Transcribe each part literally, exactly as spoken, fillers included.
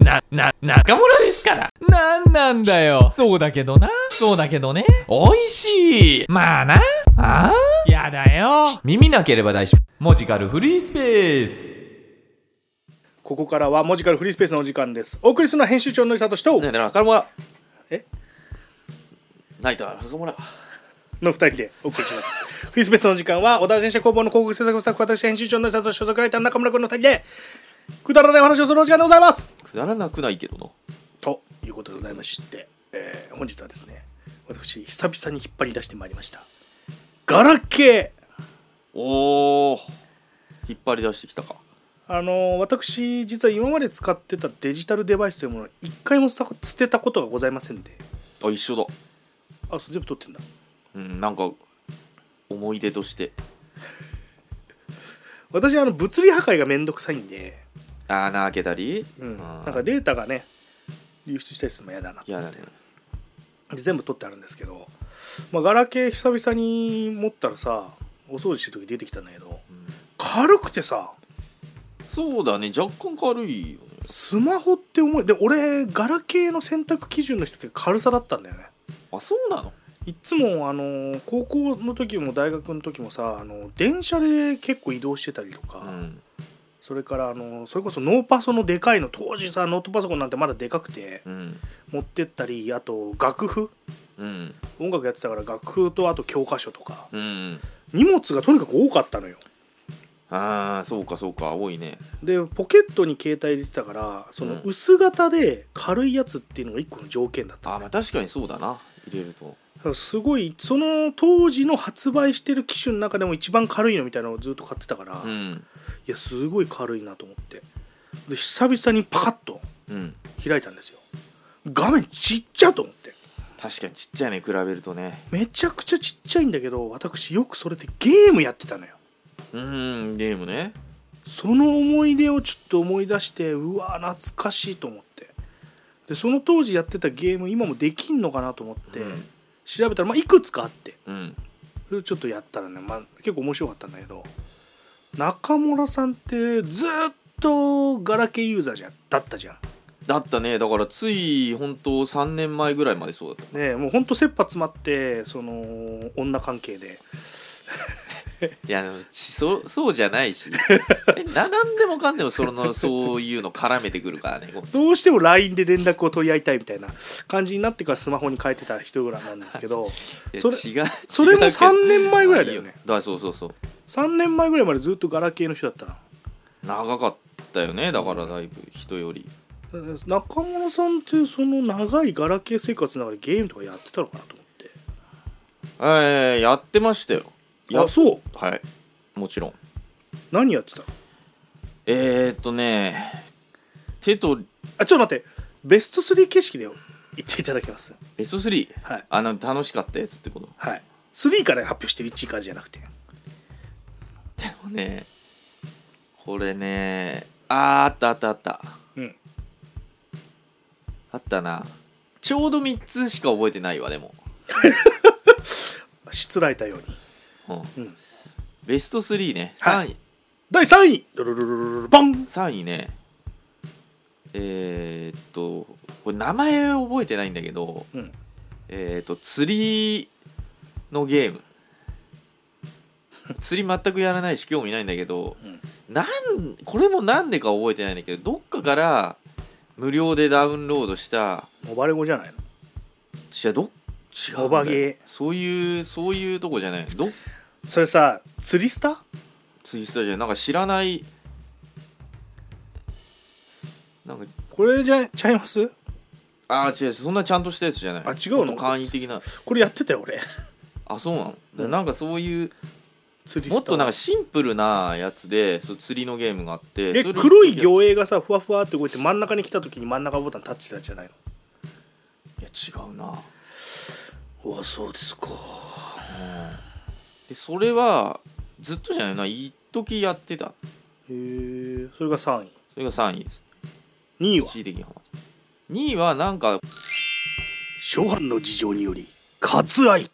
な、な、中村ですから。なんなんだよ。そうだけどな。そうだけどね。おいしい。まあな。ああやだよ。耳なければ大丈夫。文字カルフリースペース。 ここからは文字カルフリースペースのお時間です。お送りするのは編集長の伊佐としとねえだから中村えナイトは中村のふたりでお送りします。フリースペースの時間は小田自転車工房の広告制作スタッフ、私編集長の伊佐と所属ライターの中村君のふたりでくだらないお話をするお時間でございます。 くだらなくないけどな。 ということでございまして、えー、本日はですね、私久々に引っ張り出してまいりましたガラケー。 おー引っ張り出してきたか。 あのー、私実は今まで使ってたデジタルデバイスというものを一回も捨てたことがございませんで。 あ、一緒だ。 あ、全部取ってんだ。 うん、なんか思い出として私はあの物理破壊がめんどくさいんで、 あーな開けたり、 うん、 あなんかデータがね流出したりするのも嫌だなとやだね。 で全部取ってあるんですけど、まあ、ガラケー久々に持ったらさ、お掃除してる時出てきたんだけど、うん、軽くてさ。 そうだね、若干軽いよね。 スマホって重いで、俺ガラケーの選択基準の一つが軽さだったんだよね。 あ、そうなの。 いつもあの高校の時も大学の時もさ、あの電車で結構移動してたりとか、うん、それからあのそれこそノーパソのでかいの、当時さノートパソコンなんてまだでかくて、うん、持ってったり、あと楽譜、うん、音楽やってたから楽譜とあと教科書とか、うん、荷物がとにかく多かったのよ。 ああそうかそうか、多いね。 でポケットに携帯入れてたから、その薄型で軽いやつっていうのが一個の条件だった、ね。 あ、まあ確かにそうだな、入れるとすごいその当時の発売してる機種の中でも一番軽いのみたいなのをずっと買ってたから、うん、いやすごい軽いなと思って、で久々にパカッと開いたんですよ、うん、画面ちっちゃと思って。 確かにちっちゃいね、比べるとね。 めちゃくちゃちっちゃいんだけど、私よくそれでゲームやってたのよ。 うーん、ゲームね。 その思い出をちょっと思い出して、うわ懐かしいと思って、でその当時やってたゲーム今もできんのかなと思って、うん、調べたら、まあ、いくつかあって、うん、それをちょっとやったらね、まあ、結構面白かったんだけど、中村さんってずっとガラケーユーザーじゃだったじゃん。 だったね。だからついほんとさんねんまえぐらいまでそうだったね。もうほんと切羽詰まって、その女関係でいやそそうじゃないしえな何でもかんでもそのそういうの絡めてくるからね。 どうしても ライン で連絡を取り合いたいみたいな感じになってからスマホに変えてた人ぐらいなんですけどそれ違うそれもさんねんまえぐらいだよね。 だそうそうそう、 さんねんまえぐらいまでずっとガラケーの人だったな。 長かったよね。だからだいぶ人より。 中村さんってその長いガラケー生活の中でゲームとかやってたのかなと思って。 えー、やってましたよ。 あ、そう。 はい、もちろん。 何やってたの？ えー、っとね手とあ、ちょっと待って、ベストスリー形式で言っていただけます？ ベストスリー、 はい、 あの楽しかったやつってこと。 はい、スリーから発表してるいちいからじゃなくて。 でもねこれね、あーあったあったあった、うん、あったな。ちょうどみっつしか覚えてないわ。でもしつらえたように、 うんうん、ベストスリーね、さんい、はい、 だいさんいドルルルルルバン。 さんいね、えー、っとこれ名前覚えてないんだけど、うん、えー、っと釣りのゲーム釣り全くやらないし興味ないんだけど、うん、なんこれもなんでか覚えてないんだけど、どっかから無料でダウンロードしたモバレゴじゃないの？ 違う、ど違うモバゲー、 そういうそういうとこじゃないど。 それさ、釣りスタ釣りスタじゃなんか知らないなんかこれじゃちゃいます？ あー違う、そんなちゃんとしたやつじゃない。 あ、違うの？ 簡易的な。 これやってたよ俺。 あ、そうなの、うん、なんかそういう釣りスタもっとなんかシンプルなやつでそう釣りのゲームがあって、 え黒い魚影がさふわふわって動いて真ん中に来た時に真ん中ボタンタッチしたやつじゃないの？ いや違うな。 うわ、そうですか、うん、 でそれはずっとじゃないな、一時やってた。へえ。それがさんい。 それがさんいです。 にいはにいはなんか諸般の事情により割愛。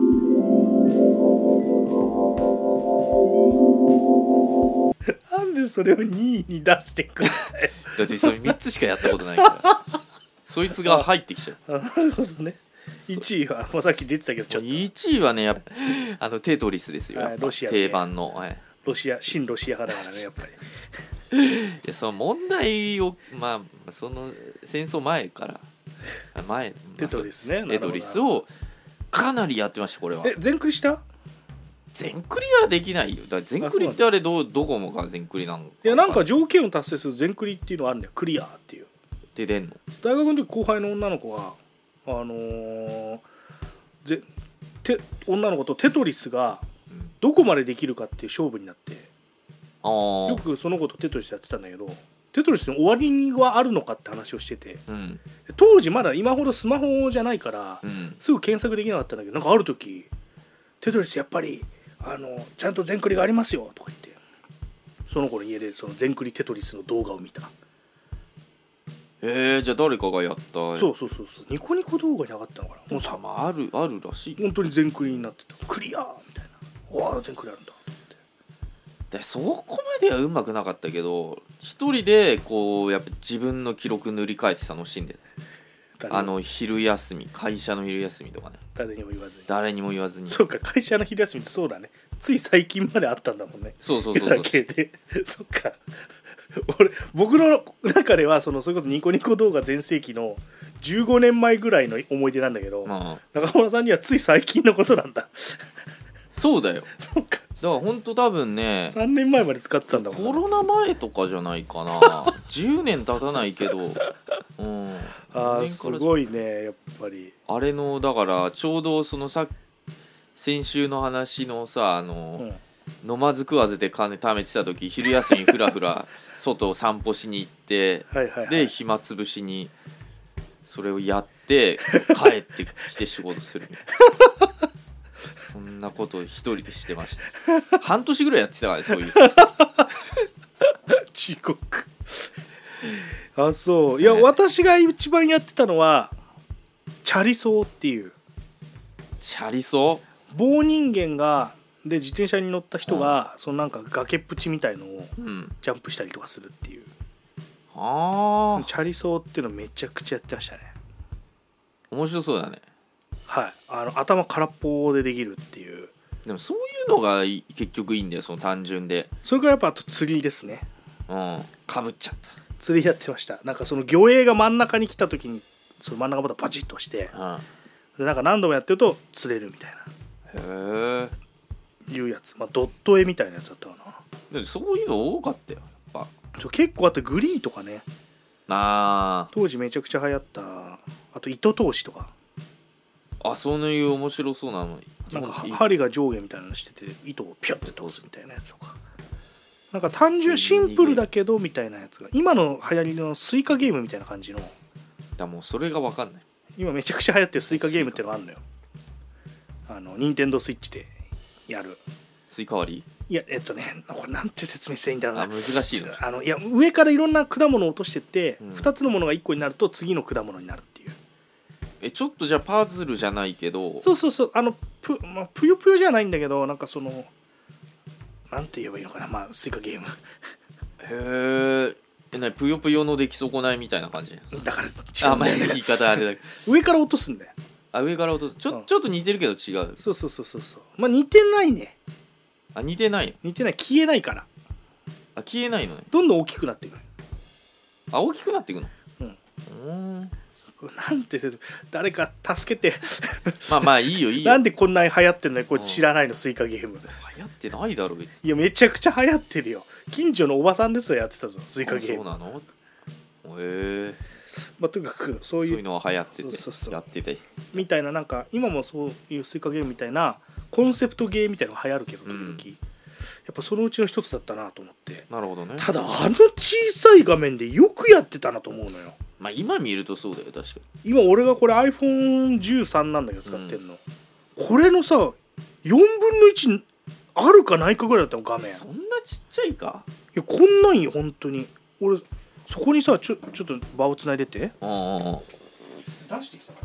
なんでそれをにいに出してくるんだよだってそれみっつしかやったことないからそいつが入ってきちゃう。 なるほどね。いちいはもうさっき出てたけどちょっといちいはねやっぱあのテトリスですよ、 はい、 やっぱロシア定番の、はい、 ロシア新ロシア派だからねやっぱりいやその問題をまあその戦争前から前テトリスね、 テトリスをかなりやってましたこれは。 え全クリした？ 全クリはできないよ。だから全クリってあれどどこもが全クリなのか。 いやなんか条件を達成する全クリっていうのがあるんだよ。クリアっていうで出んの。 大学の時後輩の女の子があのー、ぜて女の子とテトリスがどこまでできるかっていう勝負になって、 あーよくその子とテトリスやってたんだけど、テトリスの終わりはあるのかって話をしてて、 うん、 当時まだ今ほどスマホじゃないから、 うん、 すぐ検索できなかったんだけど、なんかある時テトリスやっぱりあのちゃんと全クリがありますよとか言って、その子の家でその全クリテトリスの動画を見た。 えー、じゃあ誰かがやった。 そうそうそうそう、ニコニコ動画に上がったのかな。もうさ、 まあ、あるあるらしい。 本当に全クリになってた。クリアーみたいな。わあ全クリあるんだと思って。 でそこまではうまくなかったけど、一人でこうやっぱ自分の記録塗り替えて楽しんで、あの昼休み、会社の昼休みとかね、 誰にも言わずに誰にも言わずに。 そうか、会社の昼休みってそうだね、つい最近まであったんだもんね。 そうそうそうそう。 だけでそっか俺僕の中ではそのそれこそニコニコ動画全盛期のじゅうごねんまえぐらいの思い出なんだけど、まあ、中村さんにはつい最近のことなんだそうだよ。 そうか、 だからほんと多分ねさんねんまえまで使ってたんだもん、 コロナ前とかじゃないかなじゅうねん経たないけど、うん、 あーすごいねやっぱり。 あれのだからちょうどそのさ先週の話のさあの、うん、飲まず食わずで金貯めてた時、昼休みふらふら外を散歩しに行ってはいはい、はい、 で暇つぶしにそれをやって帰ってきて仕事するみたいなそんなことを一人でしてました半年ぐらいやってたからね、そういう地獄あ、そう、いや、ね、私が一番やってたのはチャリ走っていう。 チャリ走？ 棒人間がで自転車に乗った人が、うん、そのなんか崖っぷちみたいのをジャンプしたりとかするっていう、 あーチャリ走っていうのめちゃくちゃやってましたね。 面白そうだね。 はい、あの頭空っぽでできるっていう。 でもそういうのが結局いいんだよ、その単純で。 それからやっぱあと釣りですね。 うんかぶっちゃった。 釣りやってました。なんかその魚影が真ん中に来た時にその真ん中ボタンパチッと押して、うん、でなんか何度もやってると釣れるみたいな。 へえ。いうやつ、まあ、ドット絵みたいなやつだったかな。 でそういうの多かったよやっぱ。 ちょ結構あってグリーとかね。 あ当時めちゃくちゃ流行った。あと糸通しとか。 あ、そういう面白そうなの。 なんか針が上下みたいなのしてて糸をピュッて通すみたいなやつとか。なんか単純シンプルだけどみたいなやつが今の流行りのスイカゲームみたいな感じの。 だもうそれが分かんない。 今めちゃくちゃ流行ってるスイカゲームっていうのがあるのよ。あのニンテンドースイッチでやる。 スイカ割り？ いやえっとねこれなんて説明していいんだろうな。 あ難しいの。 あのいや上からいろんな果物を落としてって、うん、ふたつのものがいっこになると次の果物になるっていう。 えちょっとじゃあパズルじゃないけど。 そうそうそう、あのぷ、まあ、ぷよぷよじゃないんだけどなんかそのなんて言えばいいのかな、まあスイカゲームへえ。えなぷよぷよの出来損ないみたいな感じ。 だから違う、ね、あ、まあ、言い方あれだけど上から落とすんだよ。 あ上から落とすちょ、うん、ちょっと似てるけど違う。 そうそうそうそうそう、まあ似てないね。 あ似てない似てない、消えないから。 あ消えないのね。 どんどん大きくなっていくの。 あ大きくなっていくの。 うんうんなんて誰か助けてまあまあいいよいいよ。 なんでこんなに流行ってんのよこれ知らないの、スイカゲーム。 流行ってないだろ別に。 いやめちゃくちゃ流行ってるよ。近所のおばさんですよやってたぞスイカゲーム。 そうなの。へえ。 まあとにかくそういうそういうのは流行っててそうそうそうやっててみたいな、なんか今もそういうスイカゲームみたいなコンセプトゲーみたいなのが流行るけど時々、うん、やっぱそのうちの一つだったなと思って。 なるほどね。 ただあの小さい画面でよくやってたなと思うのよ。 まあ今見るとそうだよ確かに。 今俺がこれ アイフォンじゅうさん なんだけど使ってんの、うん、これのさよんぶんのいちあるかないかぐらいだったの画面。 そんなちっちゃいか。 いやこんなんよ本当に。俺そこにさちょちょっと場をつないでて。 うんうんうん。 出してきたから。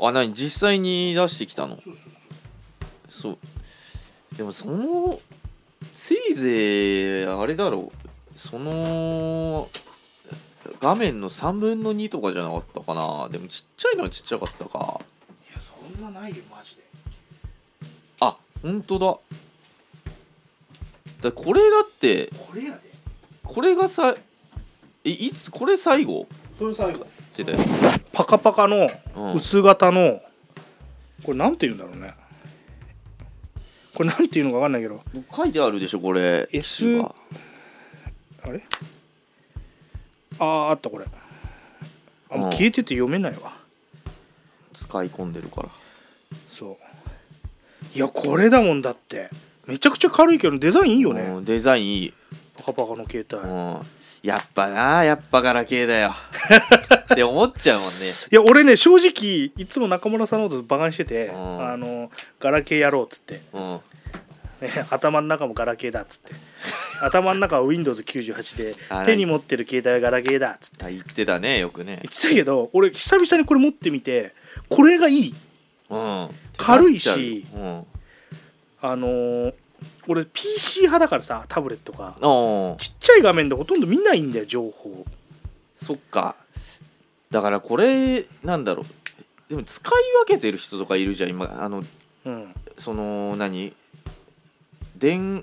あ何実際に出してきたの。 そうそうそうそう。でもそのせいぜいあれだろうその画面のさんぶんのにとかじゃなかったかな。でもちっちゃいのはちっちゃかったか。 いやそんなないよマジで。 あ、ほんとだ。だこれだってこれやで。 これがさえいつこれ最後それ最後ってたよ。 パカパカの薄型の、うん、これなんて言うんだろうね。これなんていうのか分かんないけど書いてあるでしょこれ。 S あれあああったこれ。あもう消えてて読めないわ、 うん、使い込んでるから。 そういやこれだもん。だってめちゃくちゃ軽いけどデザインいいよね、 うん、デザインいい。 パカパカの携帯、 うん、やっぱなやっぱガラケーだよって思っちゃうもんね。 いや俺ね正直いつも中村さんのことバカにしてて、 うん、 あのガラケーやろうっつって、 うんね、頭の中もガラケーだっつって頭の中は ウィンドウズきゅうじゅうはち で手に持ってる携帯はガラケーだっつって言ってたねよくね。 言ってたけど俺久々にこれ持ってみてこれがいい、 うん、 軽いし、 うん、 あのー、俺 ピーシー 派だからさタブレットがちっちゃい画面でほとんど見ないんだよ情報。 そっか。だからこれなんだろう。でも使い分けてる人とかいるじゃん今。あの、 うん、その何電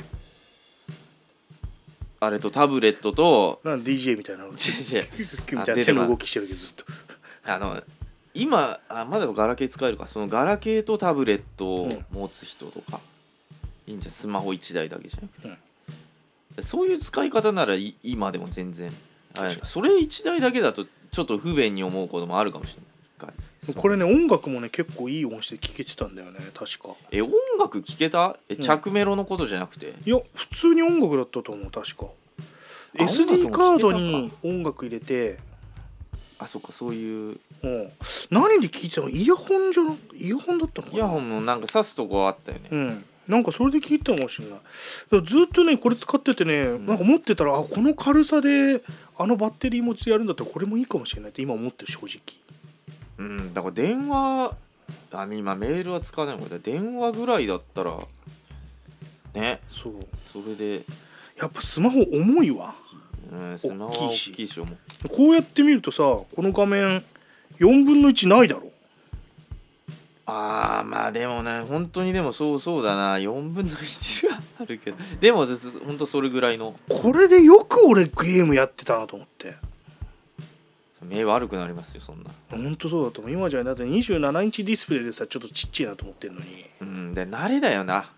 あれとタブレットとなん ディージェー みたいなのキュッキュみたいな手の動きしてるけどずっとあの今あまだガラケー使えるか。そのガラケーとタブレットを持つ人とか、うん、いいんじゃん。スマホいちだいだけじゃなくて、うん、そういう使い方ならい今でも全然あれ。それいちだいだけだとちょっと不便に思うこともあるかもしれない。 これね音楽もね結構いい音質で聴けてたんだよね確か。 え音楽聴けた？え着メロのことじゃなくて、うん、 いや普通に音楽だったと思う確か。 エスディー カードに音楽入れてあそっかそういう、 うん、何で聴いてたの？イヤホンじゃなイヤホンだったのかな。 イヤホンのなんか挿すとこあったよね。 うんなんかそれで聴いてたかもしれない。ずっとねこれ使っててね、うん、なんか持ってたらあこの軽さであのバッテリー持ちでやるんだったらこれもいいかもしれないって今思ってる正直。 うん、だから電話あ今メールは使わないもんね。電話ぐらいだったらね。 そうそれでやっぱスマホ重いわ、 うん、スマホは大きいし重い。 こうやって見るとさこの画面よんぶんのいちないだろ。 あーまあでもね本当にでもそうそうだなよんぶんのいちはあるけどでも本当それぐらいの。 これでよく俺ゲームやってたなと思って。 目悪くなりますよそんな。 ほんとそうだと思う。今じゃだってにじゅうななインチディスプレイでさちょっとちっちゃいなと思ってるのに。 うんで慣れだよな。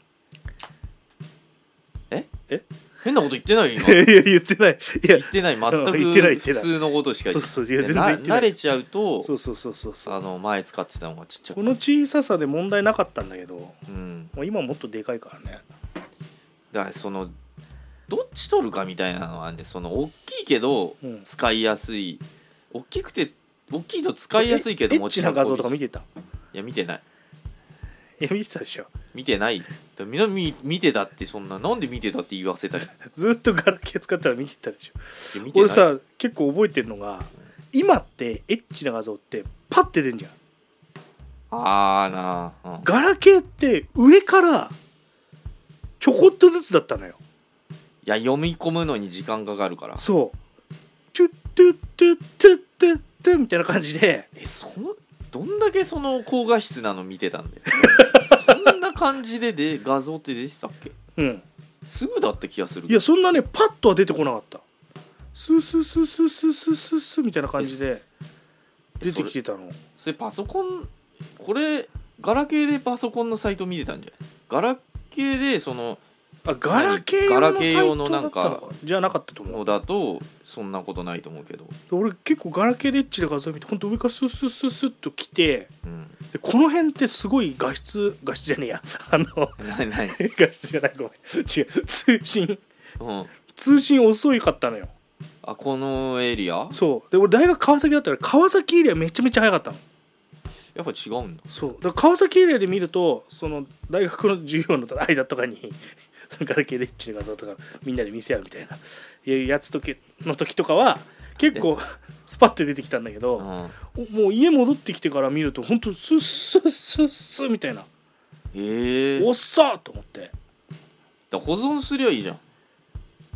ええ変なこと言ってない今。 いや言ってない。いや言ってない全く普通のことしか言ってない。そうそういや全然言ってない。慣れちゃうとそうそうそうそうそうあの前使ってたのがちっちゃく。 この小ささで問題なかったんだけど、 うん、 もう今もっとでかいからね。 だからそのどっち取るかみたいなのはあんでその大きいけど使いやすい、うん、大きくて大きいと使いやすいけどエッチな画像とか見てた？ いや見てない。 いや見てたでしょ。 見てない。みんな見見てたってそんななんで見てたって言わせたりずっとガラケー使ったら見てたでしょ。俺さ結構覚えてるのが、うん、今ってエッチな画像ってパッて出んじゃん。 あーなー、うん、 ガラケーって上からちょこっとずつだったのよ。 いや読み込むのに時間かかるから。 そうチュットゥットゥットゥットゥットゥみたいな感じで。 えそどんだけその高画質なの見てたんだよそんな感じでで画像って出てたっけ？うんすぐだった気がする。 いやそんなねパッとは出てこなかった。スースースースースースースースーみたいな感じで出てきてたの。 それパソコンこれガラケーでパソコンのサイト見てたんじゃない？ガラケーでそのあガラケー用のサイトだったのかじゃなかったと思う。 のだとそんなことないと思うけど俺結構ガラケーでエッチな画像見てほんと上からスースースースーっと来て、 うん、 でこの辺ってすごい画質画質じゃねえやあの何何画質じゃないごめん違う通信、 うん、 通信遅いかったのよ。 あこのエリアそうで俺大学川崎だったら川崎エリアめちゃめちゃ早かったの。 やっぱ違うんだ。 そうだから川崎エリアで見るとその大学の授業の間とかにそのガラケーでエッチな画像とかみんなで見せ合うみたいないうやつ時の時とかは結構スパッて出てきたんだけど、うん、もう家戻ってきてから見るとほんとスッスッスッスッみたいな。 えー、 おっさーと思って。 だ保存すりゃいいじゃん。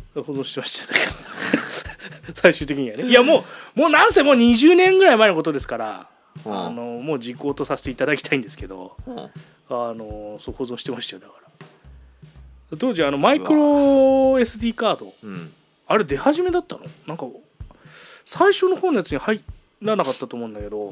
保存してましたけど最終的にはね。いやもうもうなんせもうにじゅうねんぐらい前のことですから、うん、あのもう実行とさせていただきたいんですけど、うん、あのそう保存してましたよ。だから当時あのマイクロ エスディー カード、うん、あれ出始めだったの？なんか最初の方のやつに入らなかったと思うんだけど、うん、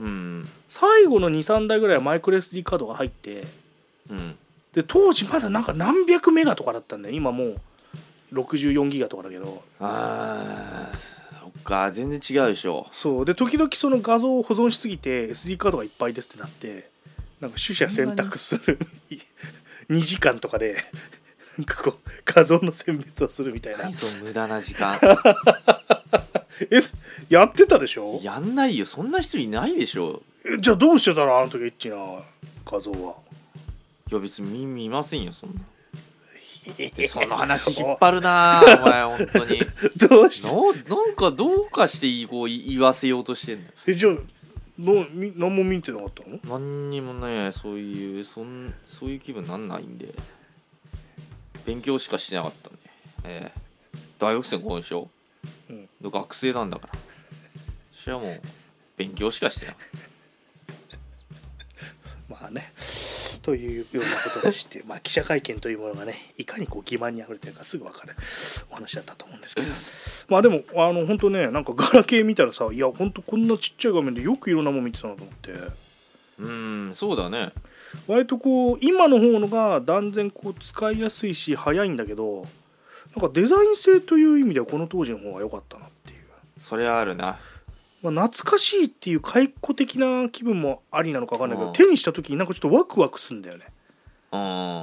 最後の にさんだいぐらいはマイクロ エスディー カードが入って、うん、で当時まだなんか何百メガとかだったんだよ。今もうろくじゅうよんギガとかだけど。 あーそっか、全然違うでしょ。 そうで時々その画像を保存しすぎて エスディー カードがいっぱいですってなって、なんか取捨選択するにじかんとかでなんかこう画像の選別をするみたいな。 何その無駄な時間えやってたでしょ。 やんないよ、そんな人いないでしょ。 えじゃあどうしてたのあの時エッチな画像は。 いや別に見ませんよそんな。その話引っ張るなお前本当にどうしてな、なんかどうかしてこう言わせようとしてんの。 えじゃあのみ何も見てなかったの？ 何にもね、そういうそんそういう気分なんないんで勉強しかしてなかったんで、えー、大学生の子でしょ、うん、学生なんだから私はもう勉強しかしてなかったまあねというようなことでしてまあ記者会見というものがねいかにこう欺瞞にあふれてるかすぐ分かるお話だったと思うんですけどまあでもあの本当ねなんかガラケー見たらさ、いや本当こんなちっちゃい画面でよくいろんなもん見てたなと思って。 うーんそうだね。 割とこう今の方のが断然こう使いやすいし早いんだけど、なんかデザイン性という意味ではこの当時の方が良かったなっていう。 それはあるな。 まあ、懐かしいっていう解雇的な気分もありなのか分かんないけど、うん、手にした時になんかちょっとワクワクするんだよね。うん、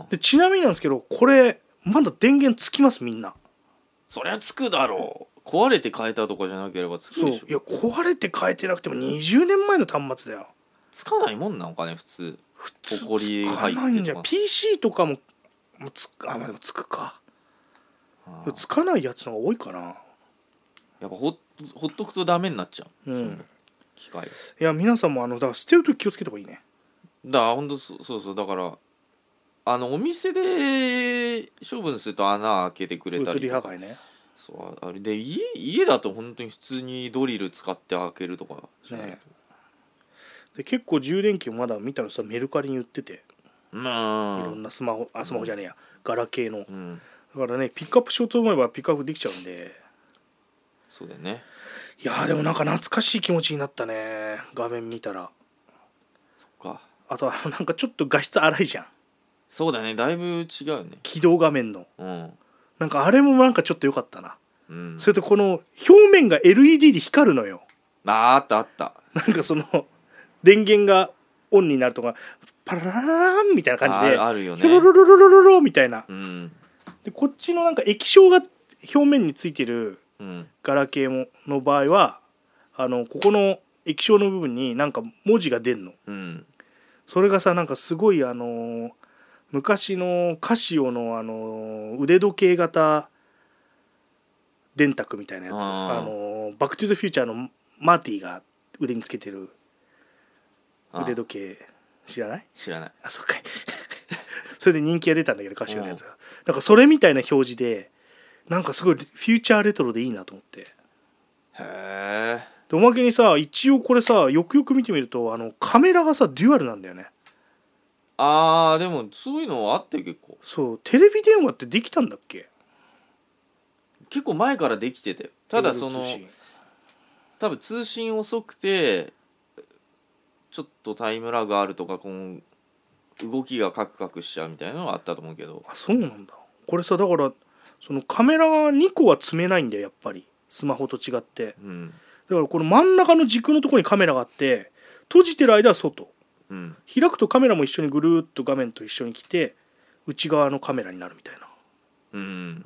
でちなみになんですけどこれまだ電源つきますみんな。 そりゃつくだろう。壊れて変えたとかじゃなければつくでしょ。 そういや壊れて変えてなくてもにじゅうねんまえの端末だよ。 つかないもんなのかね普通。 普通つかないんじゃん。 ピーシー とかももつあ、まあ、でもつくか、うん、つかないやつの方が多いかな。 やっぱほほっとくとダメになっちゃう、うん、機械。 いや皆さんもあのだから捨てるとき気をつけた方がいいね。 だからほんとそうそうだからあのお店で処分すると穴開けてくれたり移り破壊ね。 そうあれで 家, 家だと本当に普通にドリル使って開けるとかじゃないと、ね、 で結構充電器をまだ見たらさメルカリに売ってて、 まあ、 いろんなスマホあスマホじゃねえや、うん、ガラケーの、うん、だからねピックアップしようと思えばピックアップできちゃうんで。 そうだよね。 いやーでもなんか懐かしい気持ちになったね画面見たら。 そっか。 あとはなんかちょっと画質荒いじゃん。 そうだねだいぶ違うね起動画面の、うん、なんかあれもなんかちょっと良かったな、うん、それとこの表面が エルイーディー で光るのよ。 あーあったあった。 なんかその電源がオンになるとかパラララランみたいな感じであ, あるよね。 ヒョロロロロロロロみたいな、 うん、 でこっちのなんか液晶が表面についてるガラケーの場合はあのここの液晶の部分になんか文字が出んの、うん、それがさなんかすごいあのー、昔のカシオのあのー、腕時計型電卓みたいなやつ、あ、あのー、バックトゥザフューチャーのマーティが腕につけてる腕時計知らない？ 知らない。 あそっかいそれで人気が出たんだけどカシオのやつがなんかそれみたいな表示でなんかすごいフューチャーレトロでいいなと思って。へえ。 でおまけにさ一応これさよくよく見てみるとあのカメラがさデュアルなんだよね。 あーでもそういうのあって結構。 そうテレビ電話ってできたんだっけ？ 結構前からできてて、ただその多分通信遅くてちょっとタイムラグあるとかこの動きがカクカクしちゃうみたいなのがあったと思うけど。 あそうなんだ。これさだからそのカメラがにこは積めないんだよやっぱりスマホと違って、うん、だからこの真ん中の軸のところにカメラがあって閉じてる間は外、うん、開くとカメラも一緒にぐるっと画面と一緒に来て内側のカメラになるみたいな、うん、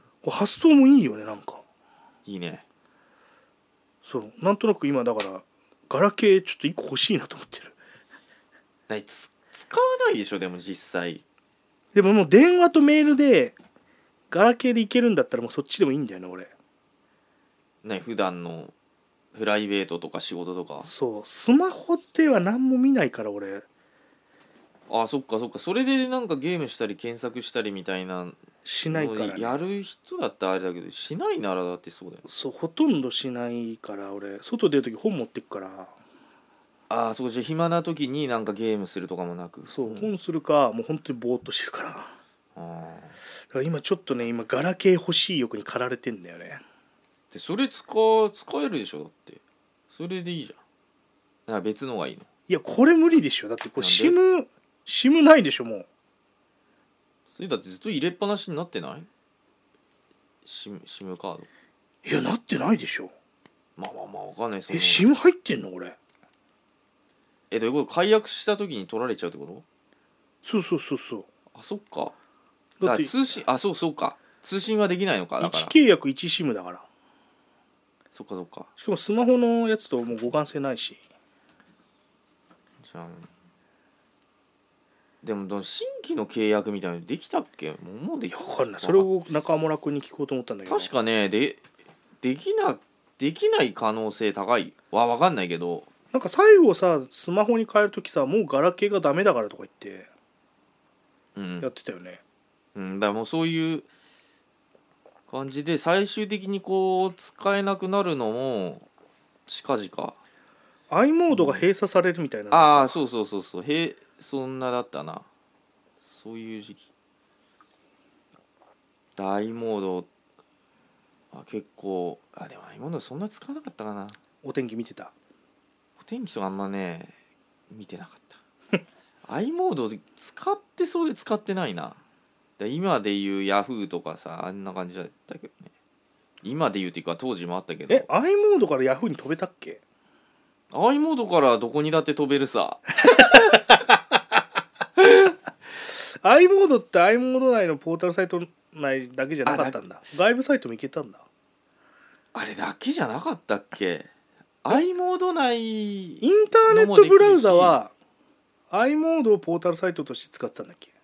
発想もいいよね。なんかいいね。 そうなんとなく今だからガラケーちょっといっこ欲しいなと思ってる。 ないつ使わないでしょでも実際。 でももう電話とメールでガラケーでいけるんだったらもうそっちでもいいんだよね俺。 ね普段のプライベートとか仕事とか。 そうスマホでは何も見ないから俺。 あそっかそっかそれでなんかゲームしたり検索したりみたいなしないから、ね、 やる人だったらあれだけどしないならだってそうだよ。 そうほとんどしないから俺外出る時本持ってくから。 ああそうじゃあ暇な時になんかゲームするとかもなく。 そう、うん、本するかもう本当にぼーっとしてるから。ああだから今ちょっとね今ガラケー欲しい欲に駆られてんだよね。 でそれ使う使えるでしょだってそれでいいじゃん。なんか別のがいいの。 いやこれ無理でしょだってこれ SIM SIM ないでしょもう。 それだってずっと入れっぱなしになってない？SIM SIM カード。 いやなってないでしょ。 まあまあまあわかんない。そえ SIM 入ってんのこれ。 えどういうこと？解約した時に取られちゃうってこと？ そうそうそうそう。 あそっか。 だって通信あそうそうか通信はできないのかだから。 いち契約いち SIM だから。 そっかそっか。 しかもスマホのやつともう互換性ないし。 じゃあでも新規の契約みたいなのできたっけ？もうもうできた。 分かんない。それを中村君に聞こうと思ったんだけど。 確かねでできなできない可能性高いわ分かんないけど。 なんか最後さスマホに変えるときさもうガラケーがダメだからとか言ってやってたよね。 うん、うん、だからもうそういう感じで最終的にこう使えなくなるのも近々 i モードが閉鎖されるみたいな、 うん、ああそうそうそうそうへそんなだったなそういう時期i モードあ結構あでも i モードそんな使わなかったかな。 お天気見てた。 お天気とかあんまね見てなかったi モード使ってそうで使ってないな。今でいうヤフーとかさあんな感じだったけどね。今でいうっていうか当時もあったけど。 え i モードからヤフーに飛べたっけ？ i モードからどこにだって飛べるさ i モードって i モード内のポータルサイト内だけじゃなかったんだ。外部サイトも行けたんだ。 あれだけじゃなかったっけ？ i モード内インターネットブラウザは i モードをポータルサイトとして使ってたんだっけ？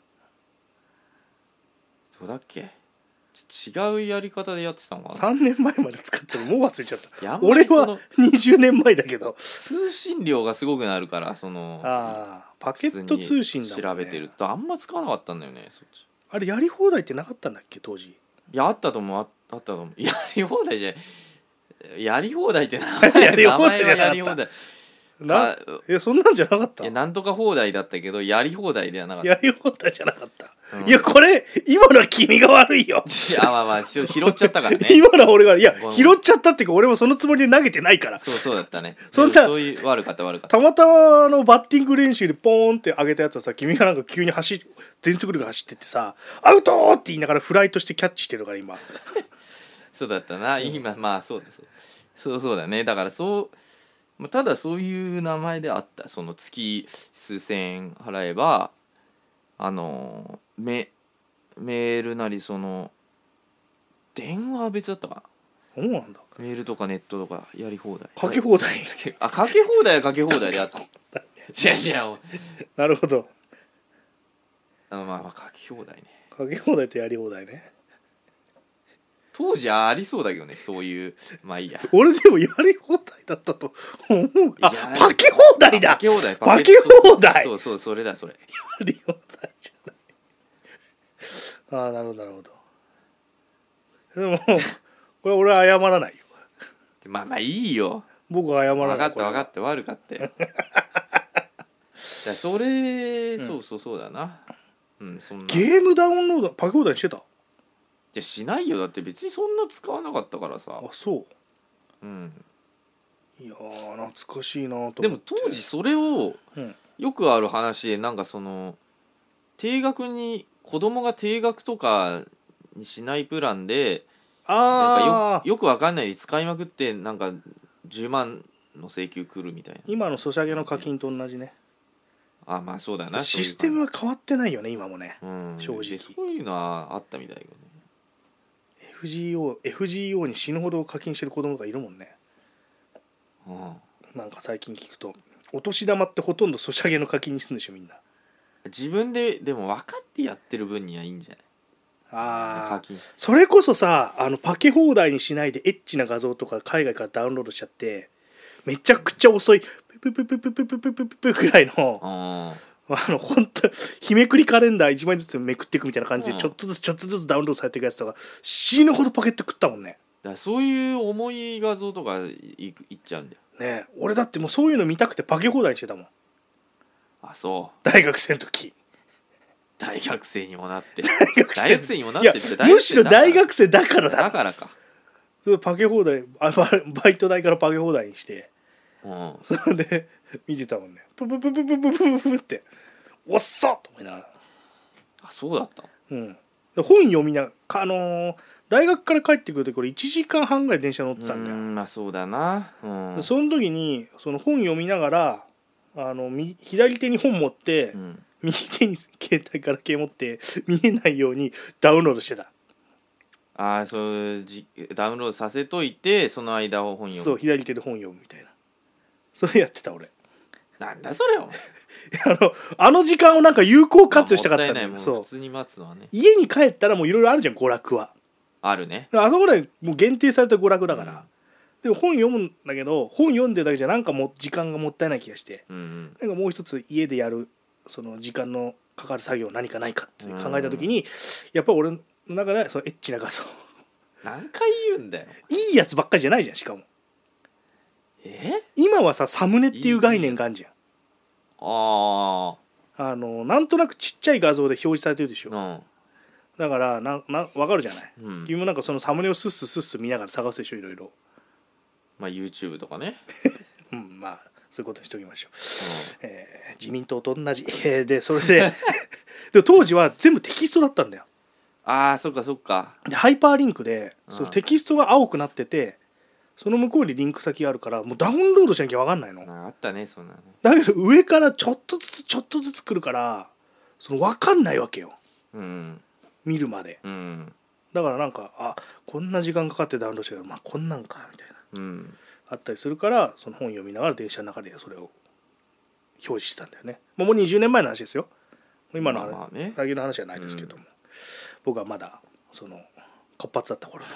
どうだっけ？違うやり方でやってたのかな。 さんねんまえまで使ってるもう忘れちゃった。 俺はにじゅうねんまえだけど通信量がすごくなるからそのあパケット通信だもんね。 調べてるとあんま使わなかったんだよねそっち。 あれやり放題ってなかったんだっけ当時。 いやあったと思う あ, あったと思うやり放題じゃやり放題って名前やり放題じゃなかった。 名前はやり放題ないやそんなんじゃなかった。 いやなんとか放題だったけどやり放題ではなかった。 やり放題じゃなかった、うん、いやこれ今のは君が悪いよ。 いやまあまあ拾っちゃったからね今のは俺がいや拾っちゃったっていうか俺もそのつもりで投げてないから。 そうそうだったねそんなそういう悪かった悪かった。 たまたまのバッティング練習でポーンって上げたやつはさ君がなんか急に走全速力走ってってさアウトーって言いながらフライトしてキャッチしてるから今そうだったな今まあそうですそうそうだね。だからそうただそういう名前であった。その月数千円払えばあのメメールなりその電話は別だったかな。そうなんだ。 メールとかネットとかやり放題かけ放題あかけ放題はかけ放題であった違う違うなるほど。 あのまあまあかけ放題ね。 かけ放題とやり放題ね。 当時ありそうだけどねそういうまあいいや。 俺でもやり放題だったと思う。あパケ放題だ。 パケ放題パケ放題そうそうそれだそれ。 やり放題じゃない。ああなるほどなるほど。でもこれ俺は謝らないよ。 まあまあいいよ。 僕は謝らない。 分かった分かった悪かったよそれ、うん、そうそうそうだな、うん、そんなゲームダウンロードパケ放題にしてた？ いやしないよだって別にそんな使わなかったからさ。 あそう。 うんいやー懐かしいなと思って。 でも当時それを、うん、よくある話でなんかその定額に子供が定額とかにしないプランであよ, よくわかんないで使いまくってなんかじゅうまんの請求来るみたいな。 今のソシャゲの課金と同じね。 あまあそうだな。 システムは変わってないよね今もね、うん、正直そういうのはあったみたいだけどね。 エフジーオー エフジーオー に死ぬほど課金してる子供がいるもんね、 うん、 なんか最近聞くとお年玉ってほとんどソシャゲの課金にするんでしょみんな。 自分ででも分かってやってる分にはいいんじゃない。 あ課金それこそさあのパケ放題にしないでエッチな画像とか海外からダウンロードしちゃってめちゃくちゃ遅いププププププププププくらいのあの本当日めくりカレンダーいちまいずつめくっていくみたいな感じで、 うんちょっとずつちょっとずつダウンロードされていくやつとか死ぬほどパケット食ったもんね。 だからそういう重い画像とかいいいっちゃうんだよ。 ねえ俺だってもうそういうの見たくてパケ放題にしてたもん、 あ、そう大学生の時。 大学生にもなって大学生大学生にもなっいやてって大学むしろ生だから大学生だからだだからか。 それパケ放題あババイト代からパケ放題にしてうんそれで見てたもんね。プププププププププっておっそと思いながら、 あ、そうだったの。 うん、で本読みなかあのー大学から帰ってくるとこれいちじかんはんぐらい電車乗ってたんだよ。 うーんまあそうだな。うんその時にその本読みながらあのみ左手に本持って、 うん、 右手に携帯から系持って見えないようにダウンロードしてた。 ああ、そうじダウンロードさせといてその間を本読む。 そう左手で本読むみたいな、それやってた俺。 なんだそれお前。 あのあの時間をなんか有効活用したかったんだよ。 まあもったいないもうそう普通に待つのはね。 家に帰ったらもういろいろあるじゃん娯楽は。 あるね。 あそこでもう限定された娯楽だから、 うんでも本読むんだけど本読んでるだけじゃなんかもう時間がもったいない気がして、 うんうん、 なんかもう一つ家でやるその時間のかかる作業何かないかって考えた時に、やっぱ俺の中でそのエッチな画像何回言うんだよ。 いいやつばっかりじゃないじゃん。しかもえ今はさサムネっていう概念があるじゃん。 ああのなんとなくちっちゃい画像で表示されてるでしょ、 あ、 だからなな分かるじゃない、 うん、うん、 君もなんかそのサムネをスッススッス見ながら探すでしょいろいろ。 まあ YouTube とかね、 うんまあそういうことにしておきましょう、 うん、 えー自民党と同じ、えーでそれででも当時は全部テキストだったんだよ。 ああそっかそっか。 でハイパーリンクでうんそのテキストが青くなっててその向こうにリンク先があるからもうダウンロードしなきゃ分かんないの。 ああったねそんなの。 だけど上からちょっとずつちょっとずつ来るからその分かんないわけようん見るまで。 うんだからなんかあこんな時間かかってダウンロードしてるからまあこんなんかみたいなうんあったりするからその本読みながら電車の中でそれを表示してたんだよね。もうにじゅうねんまえの話ですよ。今の話、 まあまあね、 最近の話じゃないですけども、うん、僕はまだその活発だった頃の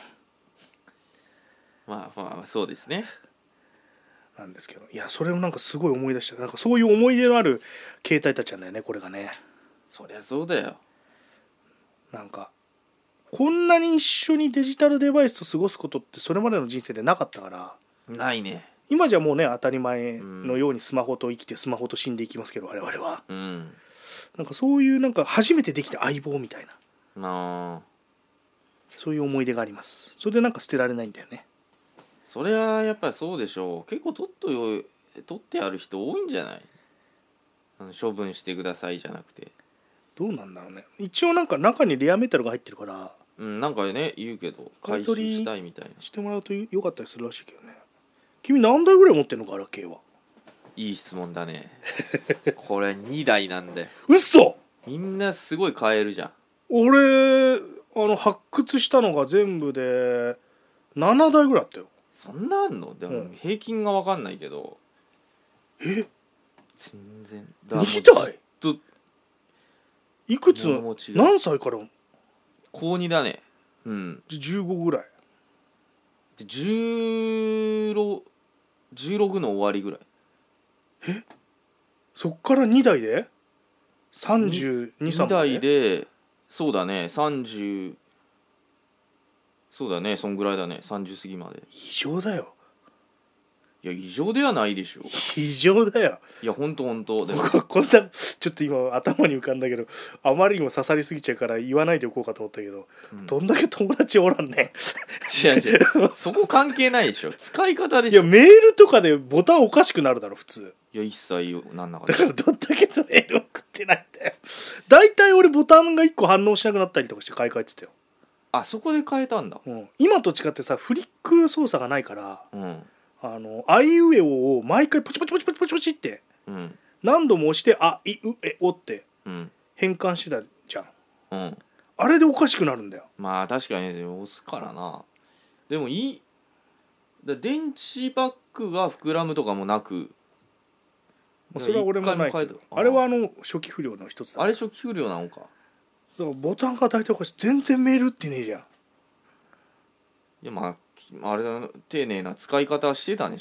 まあまあそうですねなんですけど、いやそれをなんかすごい思い出した。なんかそういう思い出のある携帯たちなんだよねこれがね。 そりゃそうだよ。 なんかこんなに一緒にデジタルデバイスと過ごすことってそれまでの人生でなかったから。 ないね。 今じゃもうね当たり前のようにスマホと生きてスマホと死んでいきますけど我々は、 うん、 なんかそういうなんか初めてできた相棒みたいなあそういう思い出があります。それでなんか捨てられないんだよね。 それはやっぱりそうでしょう。結構取っとよ取ってある人多いんじゃない。あの処分してくださいじゃなくて。 どうなんだろうね。一応なんか中にレアメタルが入ってるからうんなんかね言うけど回収したいみたいなしてもらうとよかったりするらしいけどね。君何台ぐらい持ってんのガラケーは。 いい質問だねこれにだいなんだよ。 嘘。 みんなすごい買えるじゃん。 俺あの発掘したのが全部でななだいぐらいあったよ。 そんなあんの。でも平均が分かんないけど、 うん、え全然だからもうにだいずっといくつ何歳から高にだね。うんじゅうごぐらいでじゅうろく、じゅうろくの終わりぐらい。 えそっからにだいでさんじゅうに、さんにだいでそうだねさんじゅうそうだねそんぐらいだねさんじゅう過ぎまで。 異常だよ。 いや異常ではないでしょ。 異常だよ。 いやほんとほんとでもこんなちょっと今頭に浮かんだけどあまりにも刺さりすぎちゃうから言わないでおこうかと思ったけど、うん、どんだけ友達おらんねん。 違う違うそこ関係ないでしょ。使い方でしょ。 いやメールとかでボタンおかしくなるだろ普通。 いや一切なんなかった。だからどんだけメール送ってないんだよ。だいたい俺ボタンがいっこ反応しなくなったりとかして買い替えてたよ。 あそこで変えたんだ、 うん、今と違ってさフリック操作がないから、 うん、 あのあいうえおを毎回ポチポチポチポチポチポチって、うん、何度も押してあいうえおって変換してたじゃん、うん、あれでおかしくなるんだよ。 まあ確かに押すからな。でもいいだ電池パックが膨らむとかもなく、 それは俺もないけど あ, あれはあの初期不良の一つだ。 あれ初期不良なのか。 だからボタンが大体おかしい。全然メールってねえじゃん。 いやまああれだ丁寧な使い方はしてたんでしょ。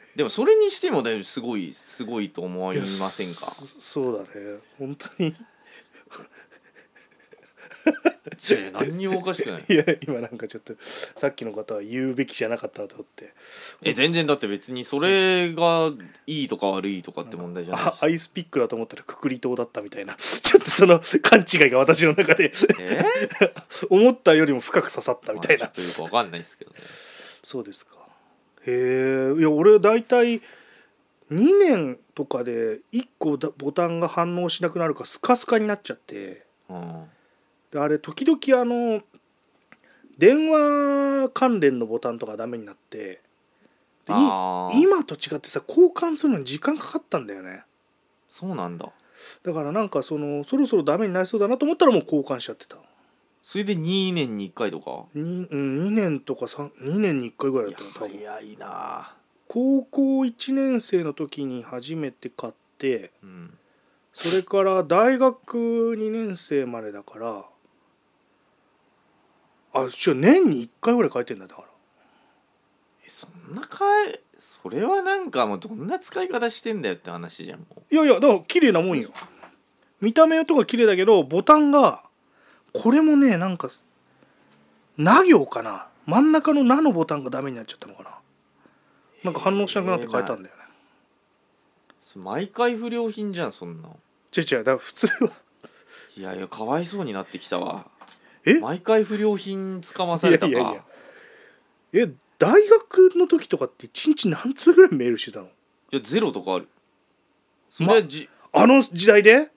でもそれにしてもだいぶすごいすごいと思いませんか。 そそうだね本当にちょ何にもおかしくない。 いや今なんかちょっとさっきの方は言うべきじゃなかったなと思って。 え全然だって別にそれがいいとか悪いとかって問題じゃないし、 あアイスピックだと思ったらくくり糖だったみたいなちょっとその勘違いが私の中でえ思ったよりも深く刺さったみたいな、 まあ、ちょっとよくわかんないですけどね。 そうですか。へえ。いや俺はだいたいにねんとかでいっこだボタンが反応しなくなるかスカスカになっちゃって、 うん、 であれ時々あの電話関連のボタンとかダメになって、であ今と違ってさ交換するのに時間かかったんだよね。 そうなんだ。 だからなんかそのそろそろダメになりそうだなと思ったらもう交換しちゃってた。 それでにねんにいっかいとかに,、うん、にねんとかにねんにいっかいぐらいだったの多分。 早いな。 高校いちねん生の時に初めて買って、 うん、 それから大学にねん生までだからあ違う年にいっかいぐらい変えてんだ。だからえそんなかえそれはなんかもうどんな使い方してんだよって話じゃん。もういやいやだから綺麗なもんよ。見た目とか綺麗だけどボタンがこれもねなんかな行かな真ん中のなのボタンがダメになっちゃったのかな。なんか反応しなくなって変えたんだよね。 えー、毎回不良品じゃんそんな。 違う違うだから普通はいやいやかわいそうになってきたわ。 え毎回不良品つかまされたか。 いやいやいやえ大学の時とかっていちにち何通ぐらいメールしてたの。 いやゼロとかある。それはじ、 ま、あの時代で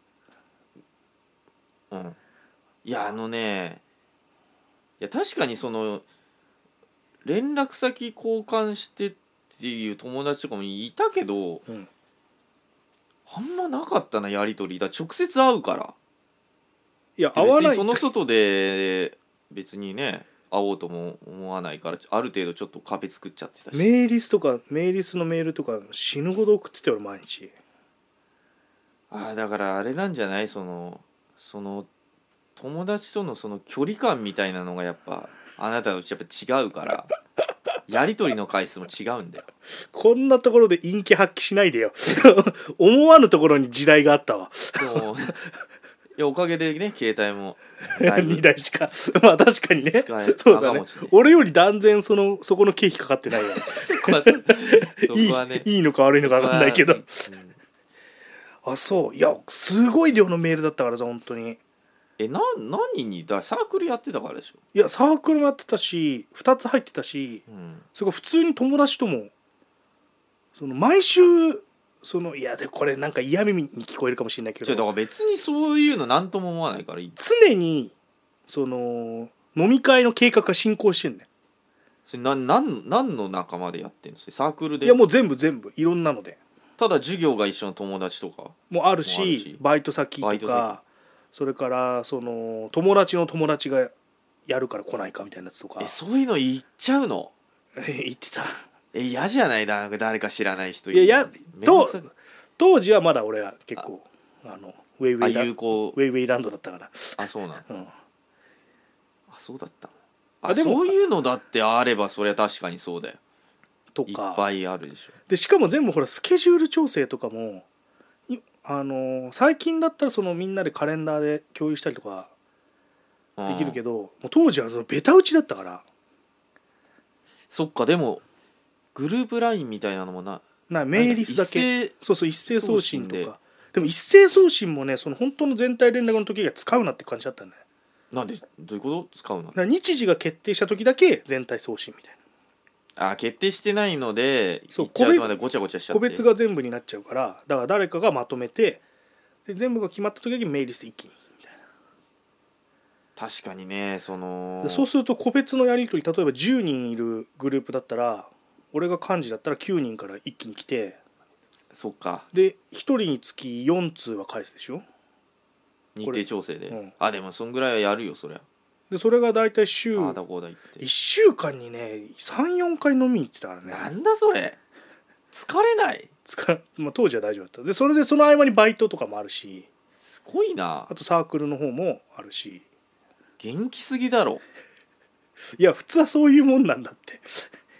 うんいやあのねいや確かにその連絡先交換してっていう友達とかもいたけど、 うん、 あんまなかったなやり取りだ。直接会うから。 いや会わない。 その外で別にね会おうとも思わないからある程度ちょっと壁作っちゃってたし。 メーリスとかメーリスのメールとか死ぬほど送ってたよ毎日。 ああだからあれなんじゃない。そのその友達とのその距離感みたいなのがやっぱあなたとやっぱ違うからやり取りの回数も違うんだよ。 こんなところで陰気発揮しないでよ思わぬところに時代があったわ。 そういやおかげでね携帯もにだいしかまあ確かにねそうだね。俺より断然そのそこの経費かかってないよそこはそこはねいい、いいのか悪いのか分かんないけど、うん、あそういやすごい量のメールだったからさ本当に。 えな何にだサークルやってたからでしょ。 いやサークルもやってたしふたつ入ってたし、うん、それから普通に友達ともその毎週そのいやでこれなんか嫌味に聞こえるかもしれないけどだから別にそういうの何とも思わないからいい。 常にその飲み会の計画が進行してんねん。 それな何何の仲間でやってんの。それサークルで。 いやもう全部全部いろんなので。 ただ授業が一緒の友達とかもあるし、もあるしバイト先とかそれからその友達の友達がやるから来ないかみたいなやつとか。 えそういうの言っちゃうの。 言ってた。 え嫌じゃないだ誰か知らない人いやいやと当時はまだ俺は結構あのウェイウェイランドウェイウェイランドだったから。 あそうなの、 うん、 あそうだったああでもそういうのだってあればそれは確かにそうだよとかいっぱいあるでしょ。でしかも全部ほらスケジュール調整とかもあの最近だったらそのみんなでカレンダーで共有したりとかできるけど、もう当時はそのベタ打ちだったから。 そっかでもグループラインみたいなのもななメーリスだけそうそう一斉送信とか。 で, でも一斉送信もねその本当の全体連絡の時が使うなって感じだったんだよ。 なんでどういうこと使うな。日時が決定した時だけ全体送信みたいな。あ決定してないのでそう個別までごちゃごちゃしちゃって個別が全部になっちゃうからだから誰かがまとめてで全部が決まった時だけメーリス一気にみたいな。 確かにねそのそうすると個別のやり取り例えばじゅうにんいるグループだったら俺が幹事だったらきゅうにんから一気に来てそっかでひとりにつきよん通は返すでしょ日程調整で、 うん、 あでもそんぐらいはやるよそりゃ。 でそれが大体週あだこうだ言っていっしゅうかんにね さん,よん 回飲みに行ってたからね。 なんだそれ疲れない。 疲、まあ、当時は大丈夫だった。でそれでその合間にバイトとかもあるしすごいな。 あとサークルの方もあるし元気すぎだろ。 いや普通はそういうもんなんだって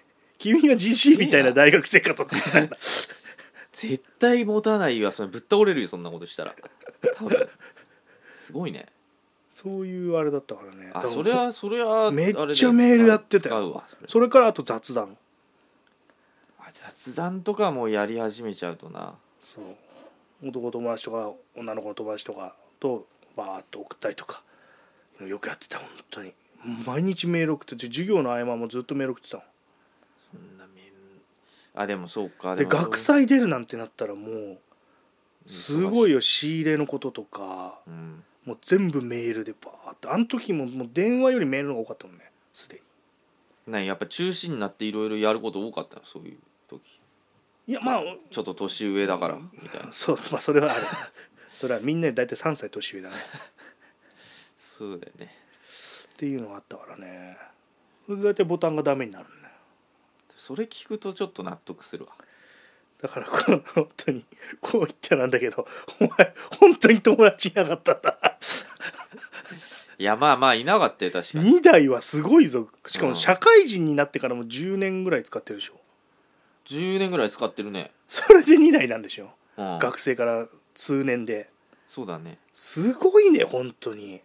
君が ジーシー みたいな大学生活を送ってたんだ絶対持たないわ。それぶっ倒れるよそんなことしたら。多分すごいね。 そういうあれだったからね。 あ、それはそれはめっちゃメールやってたよ。 使うわそれ。 それからあと雑談。 あ、雑談とかもやり始めちゃうとな。 そう男友達とか女の子の友達とかとバーッと送ったりとかよくやってた。本当に毎日メール送ってて、授業の合間もずっとメール送ってたの。 そんなメール。あ、でもそうか。 でも学祭出るなんてなったらもうすごいよ。仕入れのこととか、 うん、 もう全部メールでバーって。あの時ももう電話よりメールの方が多かったもんね、すでに。 ね、やっぱ中心になっていろいろやること多かったの、そういう時。 いやまあちょっと年上だからみたいな。 そう、まあそれはあるそれはみんなに大体さんさい年上だねそうだよね。 っていうのがあったからね。それで大体ボタンがダメになるんだよ。 それ聞くとちょっと納得するわ。 だからこの本当にこう言っちゃなんだけど、お前本当に友達いなかったんだいやまあまあいなかったよ確かに。 にだいはすごいぞ。しかも社会人になってからもじゅうねんぐらい使ってるでしょ。 じゅうねんぐらい使ってるね。 それでにだいなんでしょ、 うん、 学生から通年で。 そうだね。 すごいね本当に。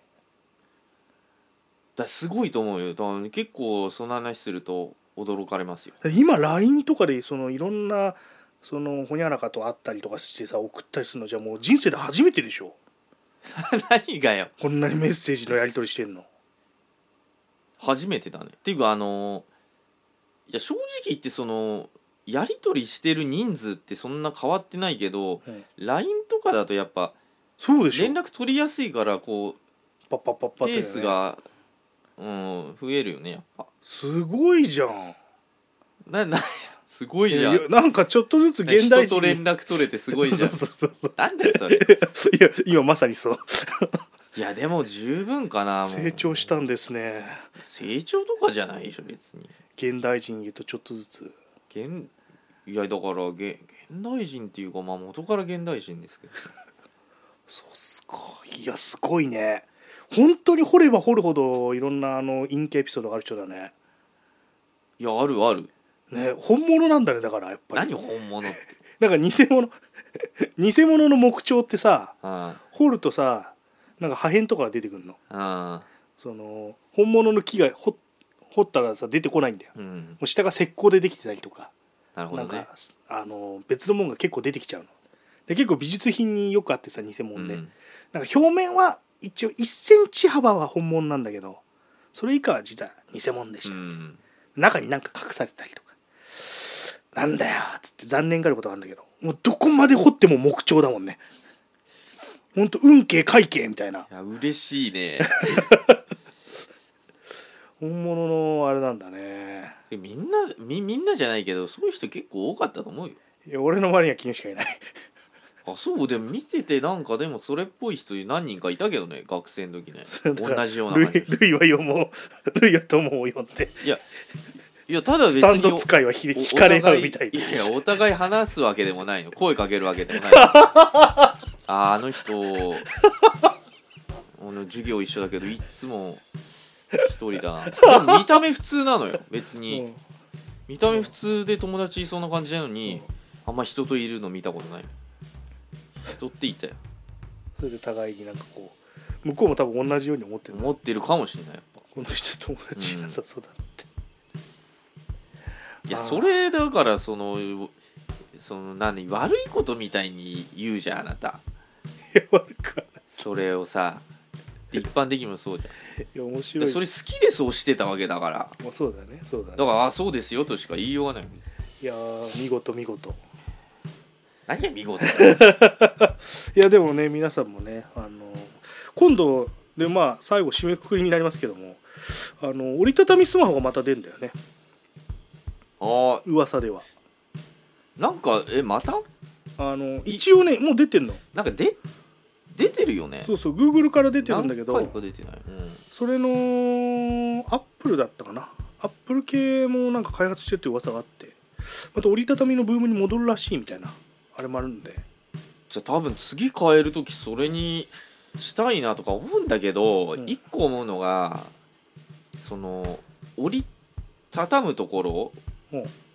だすごいと思うよ。だから結構その話すると驚かれますよ。 今 ライン とかでそのいろんなそのほにゃらかと会ったりとかしてさ送ったりするのじゃもう人生で初めてでしょ何がよ。 こんなにメッセージのやり取りしてんの初めてだね。っていうかあのいや正直言ってそのやり取りしてる人数ってそんな変わってないけど、うん、ライン とかだとやっぱそうでしょ、 連絡取りやすいからこうパッパッパッパッ、ね、 ペースが、うん、増えるよねやっぱ。 すごいじゃん。 ななすごいじゃん。いやなんかちょっとずつ現代人人と連絡取れてすごいじゃんそうそうそうなんだよそれいや今まさにそういやでも十分かな。もう成長したんですね。 成長とかじゃないでしょ別に。 現代人言うとちょっとずつ現いやだから現代人っていうかまあ元から現代人ですけどそうっすか。いやすごいね。本当に掘れば掘るほどいろんなあの陰キャエピソードがある人だね。 いやあるあるね、本物なんだね。だからやっぱり何本物ってなんか偽物偽物の木彫ってさ、 ああ掘るとさなんか破片とかが出てくるの。 ああその本物の木が掘掘ったらさ出てこないんだよ、うん、もう下が石膏でできてたりとか。 なるほどね。 なんかあの別のものが結構出てきちゃうので、結構美術品によくあってさ偽物で、うん、なんか表面は一応いっセンチ幅は本物なんだけどそれ以下は実は偽物でした、うん、中になんか隠されてたりとかなんだよっつって残念がることがあるんだけど、もうどこまで掘っても木彫だもんね。ほんと運慶会慶みたいな。 いや嬉しいね本物のあれなんだね。 みんな み, みんなじゃないけどそういう人結構多かったと思うよ。 いや俺の周りには君しかいないあそうでも見ててなんかでもそれっぽい人何人かいたけどね学生の時ね同じような感じ。 ルイは読もうルイは友を読んでいやいやただ別にスタンド使いは惹かれ合うみたいな。いやいやお互い話すわけでもないの。声かけるわけでもないああの人あの授業一緒だけどいつも一人だな。でも見た目普通なのよ別に、うん、見た目普通で友達いそうな感じなのに、うん、あんま人といるの見たことない。人っていたよ。 それで互いになんかこう向こうも多分同じように思ってる思ってるかもしれない。やっぱこの人友達いなさそうだって、 うん、いやそれだからそのその何悪いことみたいに言うじゃんあなた。 いや悪くはない。 それをさ一般的にもそうじゃん。 いや面白い。 それ好きでそうしてたわけだから。 まあ、そうだねそうだね。 だからあそうですよとしか言いようがないんです。 いや見事見事。 何が見事いやでもね皆さんもねあの今度でまあ最後締めくくりになりますけどもあの折りたたみスマホがまた出るんだよね。 あ噂では。 なんかえまたあの一応ねもう出てんの。 なんかで出てるよね。 そうそう Google から出てるんだけど何回か出てない、うん、 それの Apple だったかな Apple 系もなんか開発してるって噂があってまた折りたたみのブームに戻るらしいみたいなあれもあるんで。 じゃあ多分次変えるときそれにしたいなとか思うんだけど、うん、一個思うのがその折りたたむところ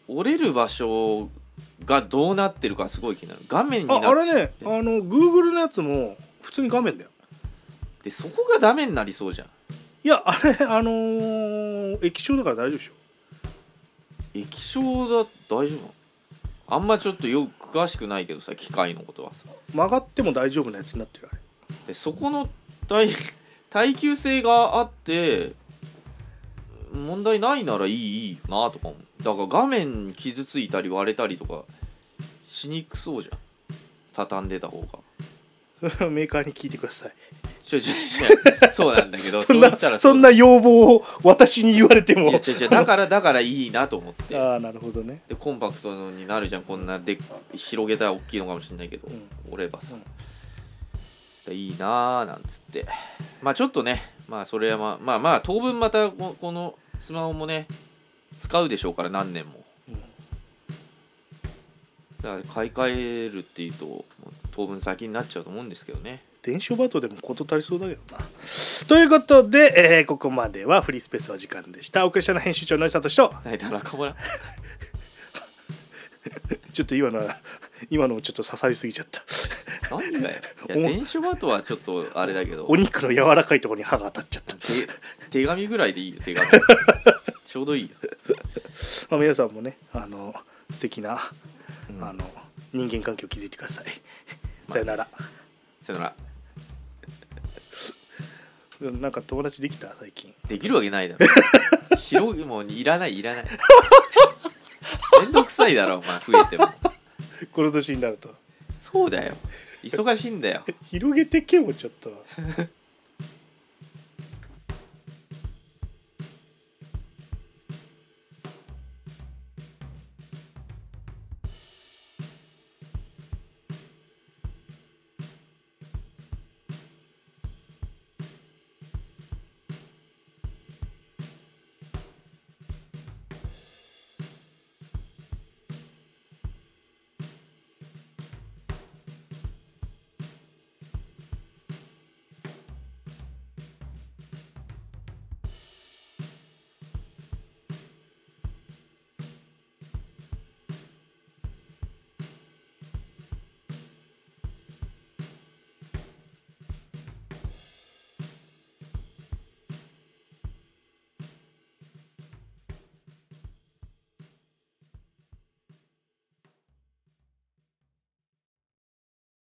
折れる場所がどうなってるかすごい気になる。画面になっちゃって。 ああれね、あの Google のやつも普通に画面だよ。 でそこがダメになりそうじゃん。 いやあれあのー、液晶だから大丈夫でしょ。 液晶だ大丈夫なの？あんまちょっとよく詳しくないけどさ、機械のことはさ。 曲がっても大丈夫なやつになってるあれ。 でそこの耐耐久性があって問題ないならいいいいなとか思う。だから画面傷ついたり割れたりとかしにくそうじゃん、畳んでた方が。 それはメーカーに聞いてください。 ちょちょちょそうなんだけどそんなそう言ったらそんな要望を私に言われても。 いやちょちょだからだからいいなと思って。 ああなるほどね。 でコンパクトになるじゃん、こんなで広げたら大きいのかもしれないけど、うん、折ればさ、うん、いいなーなんつって、まあちょっとね、まあそれはまあまあまあ当分またこのスマホもね使うでしょうから何年も、うん、だから買い替えるっていうと当分先になっちゃうと思うんですけどね。 電子バトでも事足りそうだけどな。ということで、えー、ここまではフリースペースの時間でした。お送りしたの編集長の佐藤とナイター中村ちょっと今のは今のもちょっと刺さりすぎちゃった。 何がよ。いや電子バトはちょっとあれだけどお肉の柔らかいところに歯が当たっちゃった。 手紙ぐらいでいいよ、手紙ちょうどいいよ。 まあ皆さんもね、あの素敵な、うん、あの人間関係を築いてください。さよなら。 さよなら。 なんか友達できた最近。 できるわけないだろ。広げもういらないいらない。めんどくさいだろお前増えても。 この年になると。 そうだよ。忙しいんだよ。 広げてけもちょっと。